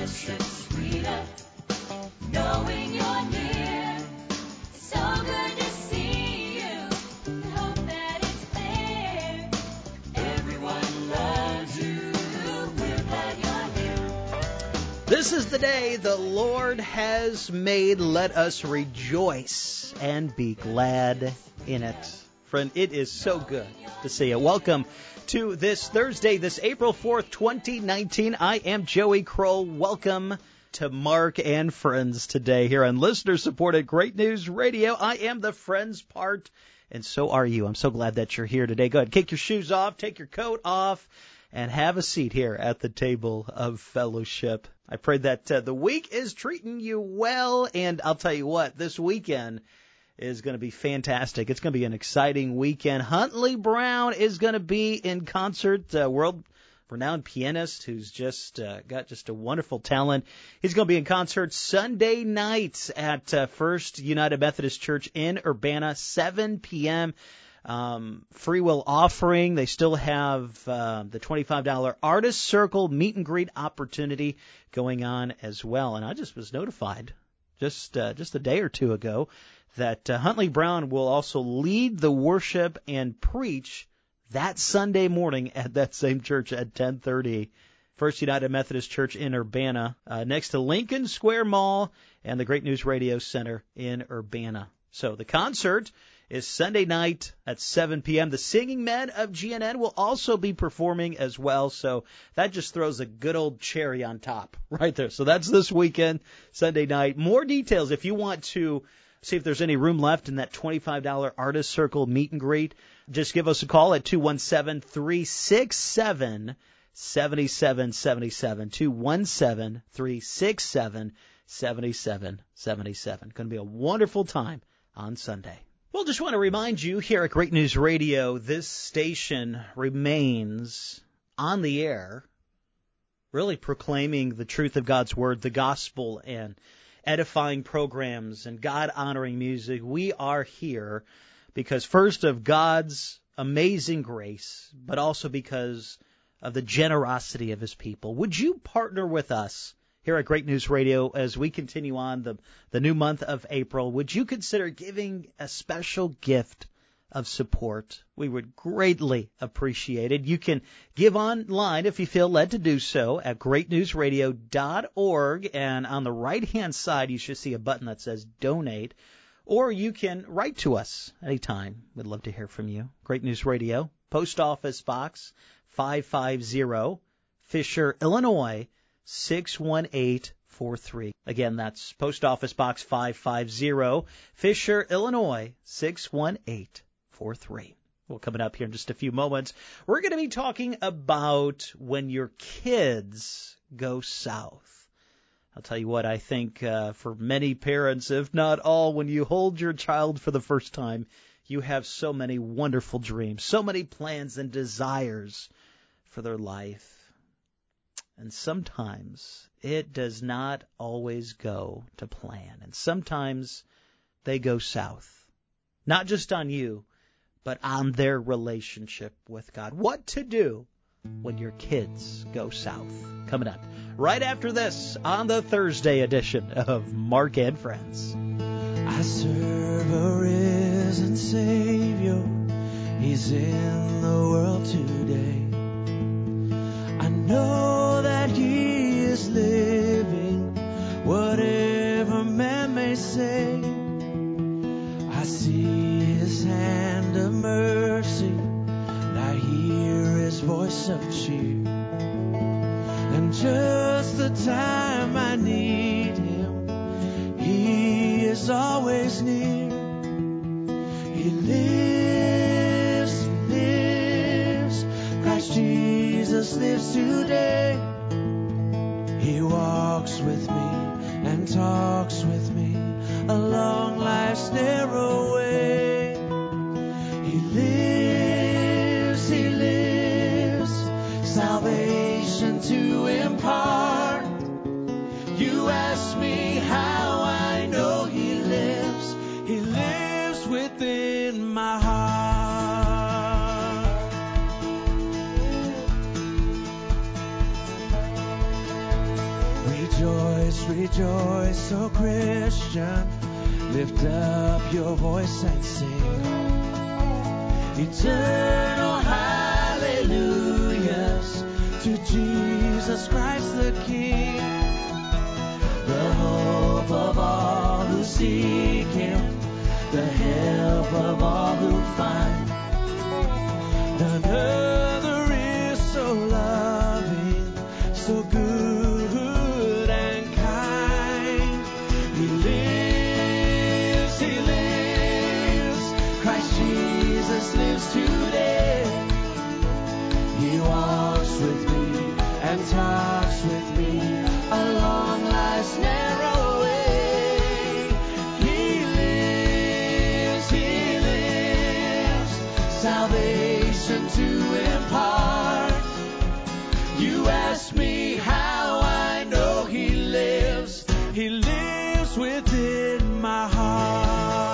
Worship's sweeter, knowing you're near. It's so good to see you. I hope that it's clear. Everyone loves you. We're glad you're here. This is the day the Lord has made. Let us rejoice and be glad in it. Friend, it is so good to see you. Welcome to this Thursday, this April 4th, 2019. I am Joey Kroll. Welcome to Mark and Friends today here on listener-supported Great News Radio. I am the Friends part, and so are you. I'm so glad that you're here today. Go ahead, kick your shoes off, take your coat off, and have a seat here at the table of fellowship. I pray that the week is treating you well, and I'll tell you what, this weekend is going to be fantastic. It's going to be an exciting weekend. Huntley Brown is going to be in concert, world-renowned pianist who's just got just a wonderful talent. He's going to be in concert Sunday nights at First United Methodist Church in Urbana, 7 p.m., free will offering. They still have the $25 Artist Circle meet and greet opportunity going on as well. And I just was notified just a day or two ago that Huntley Brown will also lead the worship and preach that Sunday morning at that same church at 10:30. First United Methodist Church in Urbana, next to Lincoln Square Mall and the Great News Radio Center in Urbana. So the concert is Sunday night at 7 p.m. The Singing Men of GNN will also be performing as well, so that just throws a good old cherry on top right there. So that's this weekend, Sunday night. More details if you want to see if there's any room left in that $25 Artist Circle meet and greet. Just give us a call at 217-367-7777, 217-367-7777. Going to be a wonderful time on Sunday. Well, just want to remind you here at Great News Radio, this station remains on the air, really proclaiming the truth of God's Word, the gospel, and edifying programs and God-honoring music. We are here because, first, of God's amazing grace, but also because of the generosity of His people. Would you partner with us here at Great News Radio as we continue on the new month of April? Would you consider giving a special gift of support? We would greatly appreciate it. You can give online if you feel led to do so at greatnewsradio.org, and on the right-hand side you should see a button that says Donate, or you can write to us anytime. We'd love to hear from you. Great News Radio, Post Office Box 550, Fisher, Illinois 61843. Again, that's Post Office Box 550, Fisher, Illinois 61843. Well, coming up here in just a few moments, we're going to be talking about when your kids go south. I'll tell you what, I think for many parents, if not all, when you hold your child for the first time, you have so many wonderful dreams, so many plans and desires for their life. And sometimes it does not always go to plan. And sometimes they go south. Not just on you, but on their relationship with God. What to do when your kids go south? Coming up right after this on the Thursday edition of Mark and Friends. I serve a risen Savior. He's in the world today. I know that He is living, whatever man may say. I see His hand of mercy, I hear His voice of cheer. And just the time I need Him, He is always near. He lives, Christ Jesus lives today. He walks with me and talks with me along life's narrow way. He lives, salvation to impart. You ask me how I know He lives within my heart. Rejoice, rejoice, O Christian. Lift up your voice and sing. Eternal hallelujahs to Jesus Christ the King. The hope of all who seek Him, the help of all who find. None other is so loving, so good and kind. He lives, Christ Jesus lives today. He walks with me and talks with me along life's narrow way. He lives, salvation to impart. You ask me how I know He lives. He lives within my heart.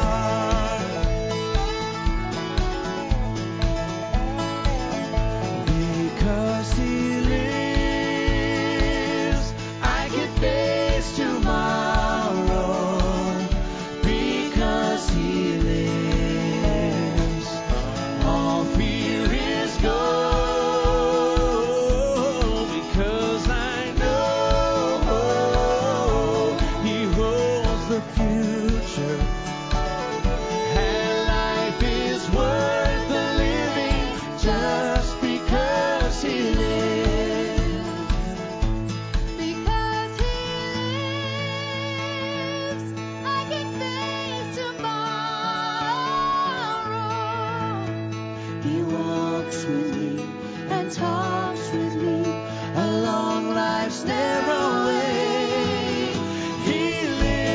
Because He lives, I can face tomorrow. Because He lives, all fear is gone. Because I know He holds the future, and life is worth the living just because He lives. Because He lives, I can face tomorrow. He walks with me and talks with me Along life's narrow way, He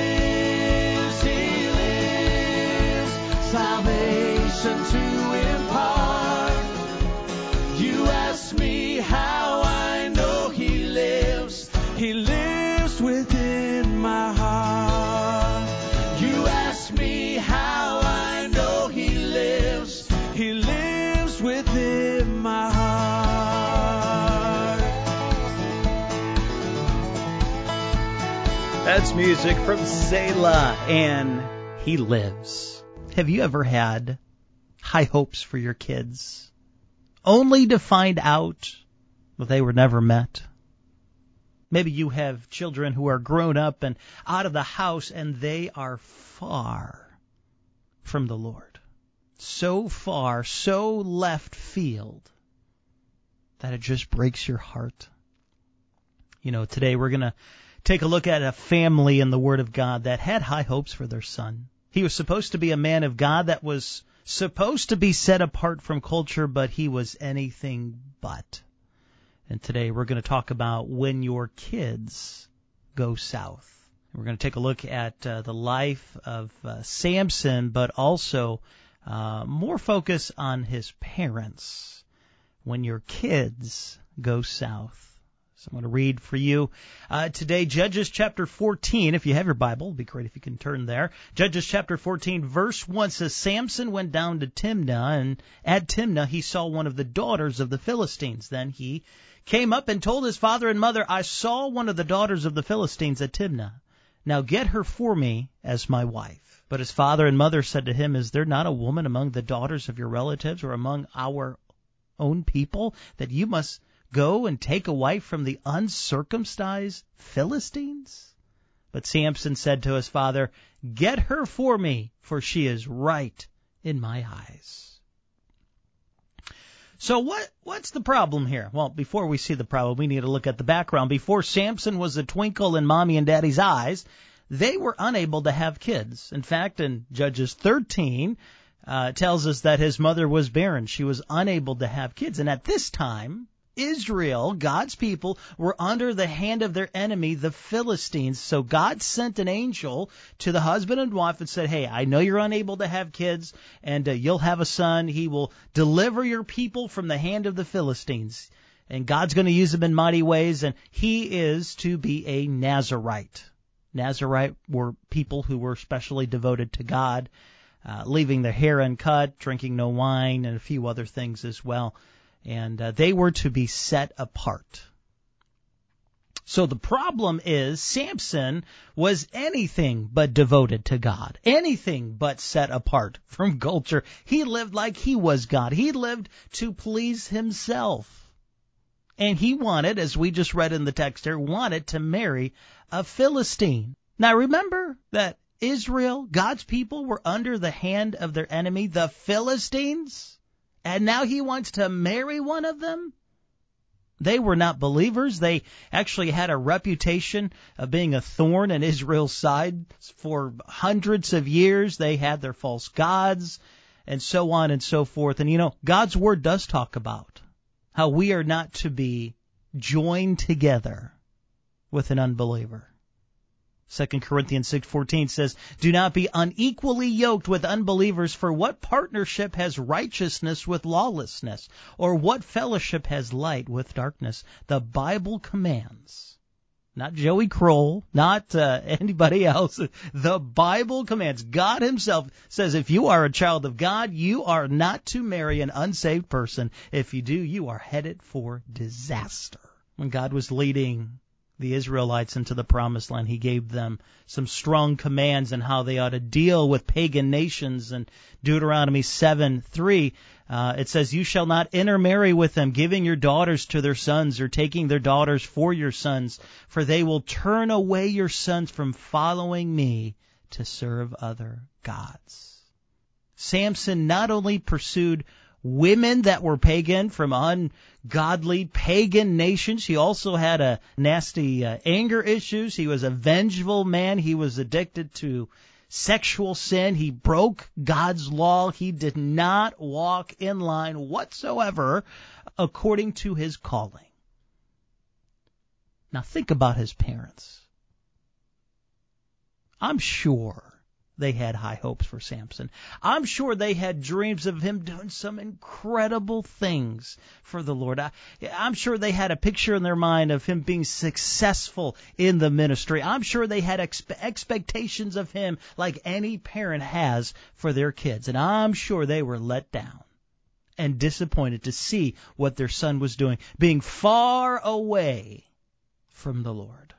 lives, salvation to impart. You ask me how I know He lives. He lives within my heart. You ask me how I know He lives. He lives within my heart. That's music from Selah, and He lives. Have you ever had high hopes for your kids, only to find out that they were never met? Maybe you have children who are grown up and out of the house, and they are far from the Lord. So far, so left field, that it just breaks your heart. You know, today we're going to take a look at a family in the Word of God that had high hopes for their son. He was supposed to be a man of God that was supposed to be set apart from culture, but he was anything but. And today we're going to talk about when your kids go south. We're going to take a look at the life of Samson, but also more focus on his parents when your kids go south. So I'm going to read for you today Judges chapter 14. If you have your Bible, it would be great if you can turn there. Judges chapter 14, verse 1 says, Samson went down to Timnah, and at Timnah he saw one of the daughters of the Philistines. Then he came up and told his father and mother, I saw one of the daughters of the Philistines at Timnah. Now get her for me as my wife. But his father and mother said to him, Is there not a woman among the daughters of your relatives or among our own people that you must go and take a wife from the uncircumcised Philistines? But Samson said to his father, Get her for me, for she is right in my eyes. So what's the problem here? Well, before we see the problem, we need to look at the background. Before Samson was a twinkle in mommy and daddy's eyes, they were unable to have kids. In fact, in Judges 13, tells us that his mother was barren. She was unable to have kids. And at this time, Israel, God's people, were under the hand of their enemy, the Philistines. So God sent an angel to the husband and wife and said, Hey, I know you're unable to have kids, and you'll have a son. He will deliver your people from the hand of the Philistines. And God's going to use him in mighty ways, and he is to be a Nazirite. Nazirite were people who were specially devoted to God, leaving their hair uncut, drinking no wine, and a few other things as well. And they were to be set apart. So the problem is Samson was anything but devoted to God, anything but set apart from culture. He lived like he was God. He lived to please himself. And he wanted, as we just read in the text here, wanted to marry a Philistine. Now remember that Israel, God's people, were under the hand of their enemy, the Philistines, and now he wants to marry one of them? They were not believers. They actually had a reputation of being a thorn in Israel's side for hundreds of years. They had their false gods and so on and so forth. And you know, God's Word does talk about how we are not to be joined together with an unbeliever. 2 Corinthians 6:14 says, "Do not be unequally yoked with unbelievers, for what partnership has righteousness with lawlessness? Or what fellowship has light with darkness?" The Bible commands, not Joey Kroll, not anybody else. The Bible commands. God himself says if you are a child of God, you are not to marry an unsaved person. If you do, you are headed for disaster. When God was leading the Israelites into the Promised Land, he gave them some strong commands on how they ought to deal with pagan nations. And Deuteronomy 7:3, it says, "You shall not intermarry with them, giving your daughters to their sons or taking their daughters for your sons, for they will turn away your sons from following me to serve other gods." Samson not only pursued women that were pagan from ungodly pagan nations. He also had a nasty anger issues. He was a vengeful man. He was addicted to sexual sin. He broke God's law. He did not walk in line whatsoever according to his calling. Now think about his parents. I'm sure they had high hopes for Samson. I'm sure they had dreams of him doing some incredible things for the Lord. I'm sure they had a picture in their mind of him being successful in the ministry. I'm sure they had expectations of him like any parent has for their kids. And I'm sure they were let down and disappointed to see what their son was doing, being far away from the Lord.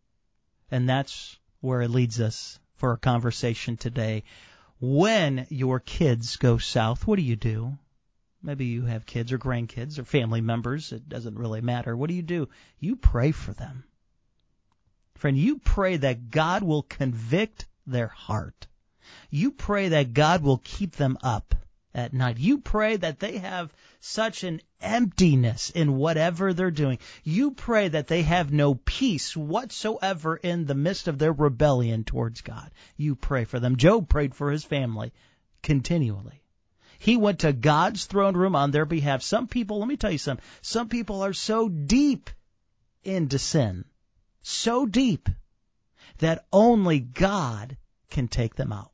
And that's where it leads us for our conversation today. When your kids go south, what do? Maybe you have kids or grandkids or family members. It doesn't really matter. What do? You pray for them. Friend, you pray that God will convict their heart. You pray that God will keep them up at night. You pray that they have such an emptiness in whatever they're doing. You pray that they have no peace whatsoever in the midst of their rebellion towards God. You pray for them. Job prayed for his family continually. He went to God's throne room on their behalf. Some people, let me tell you something, some people are so deep into sin, so deep, that only God can take them out.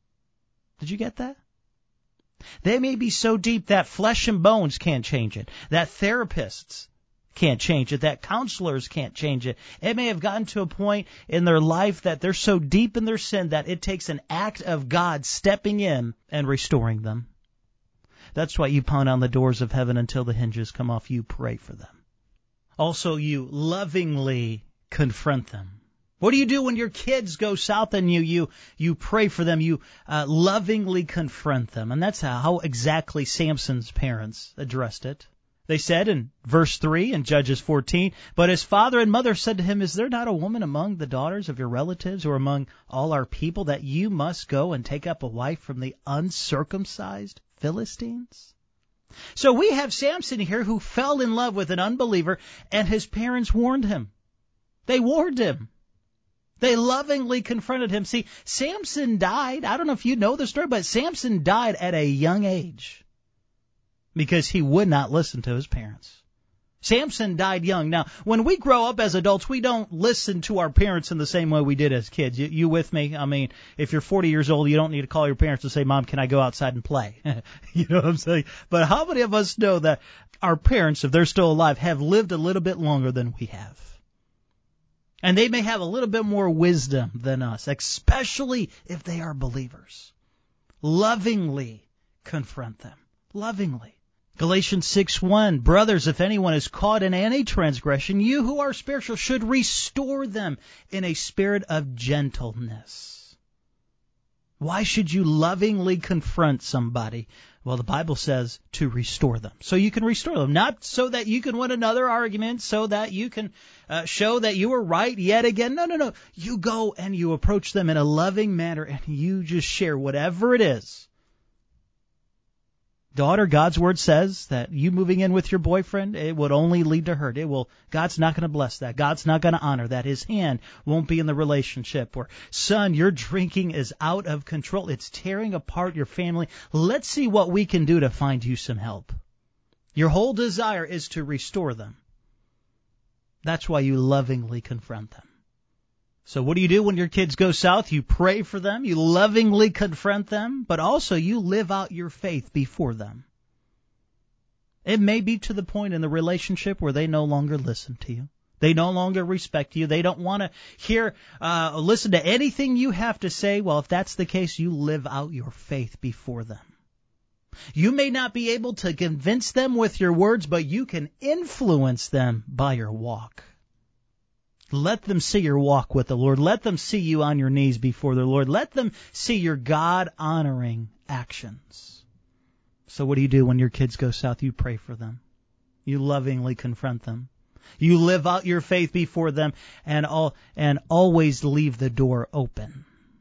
Did you get that? They may be so deep that flesh and bones can't change it, that therapists can't change it, that counselors can't change it. It may have gotten to a point in their life that they're so deep in their sin that it takes an act of God stepping in and restoring them. That's why you pound on the doors of heaven until the hinges come off. You pray for them. Also, you lovingly confront them. What do you do when your kids go south on you? You pray for them. You lovingly confront them. And that's how exactly Samson's parents addressed it. They said in verse 3 in Judges 14, "But his father and mother said to him, 'Is there not a woman among the daughters of your relatives or among all our people that you must go and take up a wife from the uncircumcised Philistines?'" So we have Samson here who fell in love with an unbeliever, and his parents warned him. They warned him. They lovingly confronted him. See, Samson died. I don't know if you know the story, but Samson died at a young age because he would not listen to his parents. Samson died young. Now, when we grow up as adults, we don't listen to our parents in the same way we did as kids. You with me? I mean, if you're 40 years old, you don't need to call your parents and say, "Mom, can I go outside and play?" You know what I'm saying? But how many of us know that our parents, if they're still alive, have lived a little bit longer than we have? And they may have a little bit more wisdom than us, especially if they are believers. Lovingly confront them. Lovingly. Galatians 6:1, brothers, if anyone is caught in any transgression, you who are spiritual should restore them in a spirit of gentleness. Why should you lovingly confront somebody? Well, the Bible says to restore them. So you can restore them, not so that you can win another argument, so that you can show that you were right yet again. No. You go and you approach them in a loving manner and you just share whatever it is. Daughter, God's word says that you moving in with your boyfriend, it would only lead to hurt. God's not going to bless that. God's not going to honor that. His hand won't be in the relationship. Or, son, your drinking is out of control. It's tearing apart your family. Let's see what we can do to find you some help. Your whole desire is to restore them. That's why you lovingly confront them. So what do you do when your kids go south? You pray for them, you lovingly confront them, but also you live out your faith before them. It may be to the point in the relationship where they no longer listen to you. They no longer respect you. They don't want to listen to anything you have to say. Well, if that's the case, you live out your faith before them. You may not be able to convince them with your words, but you can influence them by your walk. Let them see your walk with the Lord. Let them see you on your knees before the Lord. Let them see your God-honoring actions. So what do you do when your kids go south? You pray for them. You lovingly confront them. You live out your faith before them and always leave the door open.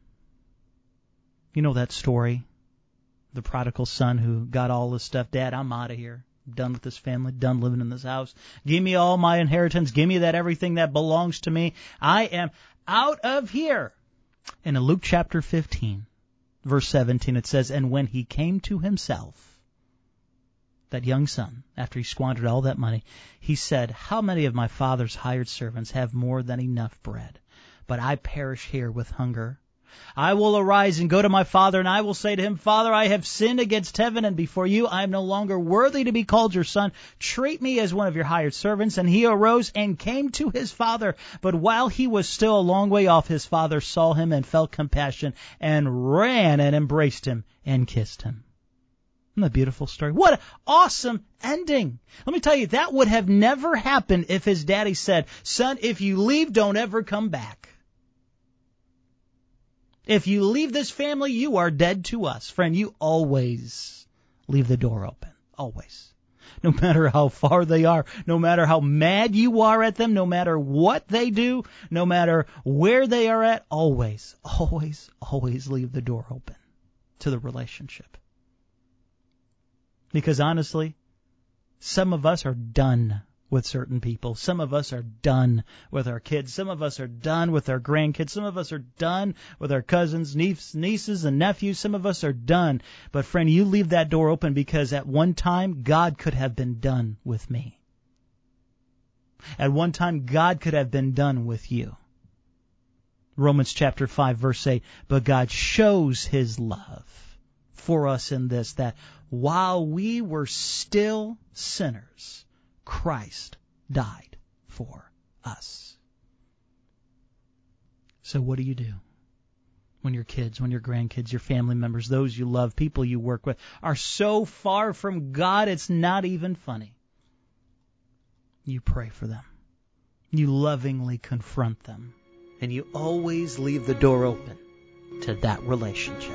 You know that story? The prodigal son who got all his stuff. Dad, I'm out of here. Done with this family, done living in this house. Give me all my inheritance. Give me that everything that belongs to me. I am out of here. And in Luke chapter 15, verse 17, it says, and when he came to himself, that young son, after he squandered all that money, he said, how many of my father's hired servants have more than enough bread? But I perish here with hunger. I will arise and go to my father, and I will say to him, Father, I have sinned against heaven and before you. I am no longer worthy to be called your son. Treat me as one of your hired servants. And he arose and came to his father. But while he was still a long way off, his father saw him and felt compassion and ran and embraced him and kissed him. Isn't that a beautiful story? What an awesome ending. Let me tell you, that would have never happened if his daddy said, son, if you leave, don't ever come back. If you leave this family, you are dead to us. Friend, you always leave the door open. Always. No matter how far they are, no matter how mad you are at them, no matter what they do, no matter where they are at, always leave the door open to the relationship. Because honestly, some of us are done with certain people. Some of us are done with our kids. Some of us are done with our grandkids. Some of us are done with our cousins, nieces, and nephews. Some of us are done. But friend, you leave that door open because at one time, God could have been done with me. At one time, God could have been done with you. Romans chapter 5, verse 8, but God shows his love for us in this, that while we were still sinners, Christ died for us. So what do you do when your kids, when your grandkids, your family members, those you love, people you work with, are so far from God it's not even funny? You pray for them. You lovingly confront them. And you always leave the door open to that relationship.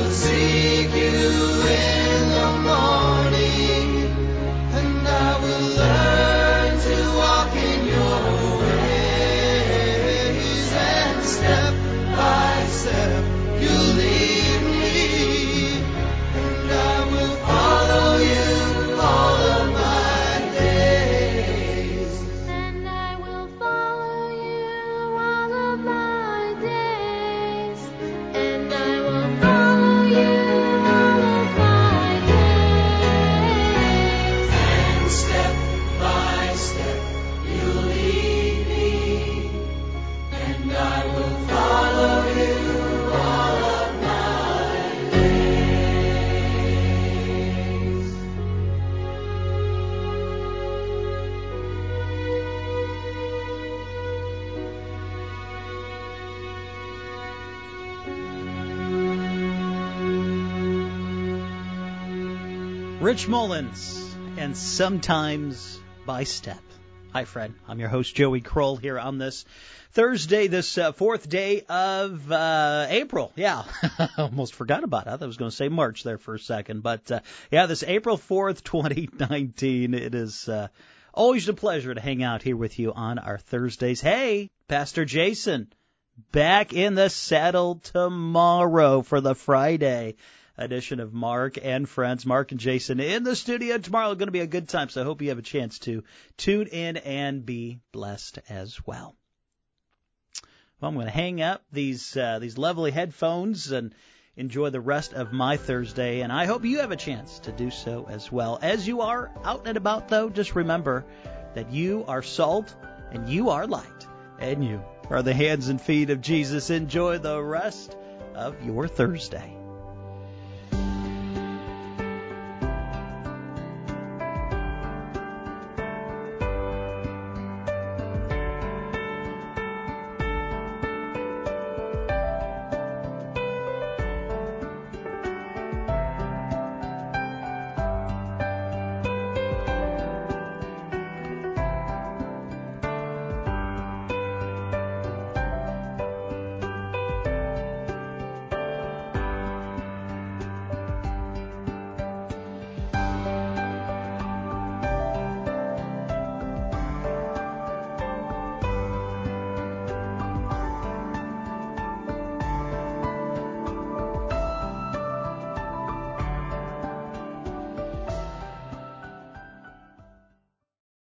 seek you in the morning, and I will learn to walk in your ways, and step by step you lead me, and I will follow you all of my days. And I will follow you all of my days. And I will follow you all of my days. And step by step you lead me, and I will follow you all of my days. Rich Mullins, and Sometimes by Step. Hi, Fred. I'm your host, Joey Kroll, here on this Thursday, this fourth day of April. Yeah, almost forgot about it. I thought I was going to say March there for a second. But, yeah, this April 4th, 2019, it is always a pleasure to hang out here with you on our Thursdays. Hey, Pastor Jason, back in the saddle tomorrow for the Friday edition of Mark and Friends. Mark and Jason in the studio tomorrow. Going to be a good time, so I hope you have a chance to tune in and be blessed as well. Well, I'm going to hang up these lovely headphones and enjoy the rest of my Thursday, and I hope you have a chance to do so as well. As you are out and about, though, just remember that you are salt and you are light, and you are the hands and feet of Jesus. Enjoy the rest of your Thursday.